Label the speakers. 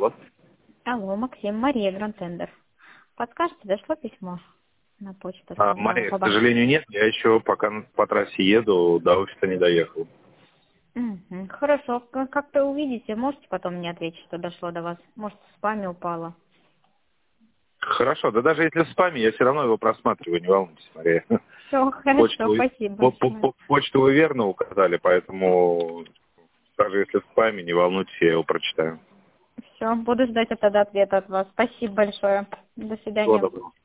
Speaker 1: Алло.
Speaker 2: Алло, Максим, Мария, Гранд-Тендер. Подскажете, дошло письмо на почту?
Speaker 1: Мария, к сожалению, нет. Я еще пока по трассе еду, до офиса не доехал.
Speaker 2: Хорошо. Как-то увидите, можете потом мне ответить, что дошло до вас? Может, в спаме упало?
Speaker 1: Хорошо, да даже если в спаме, я все равно его просматриваю, не волнуйтесь, Мария.
Speaker 2: Все, хорошо, спасибо большое.
Speaker 1: Почту вы верно указали, поэтому даже если в спаме, не волнуйтесь, я его прочитаю.
Speaker 2: Все, буду ждать тогда ответа от вас. Спасибо большое. До
Speaker 1: Всего
Speaker 2: свидания.
Speaker 1: доброго.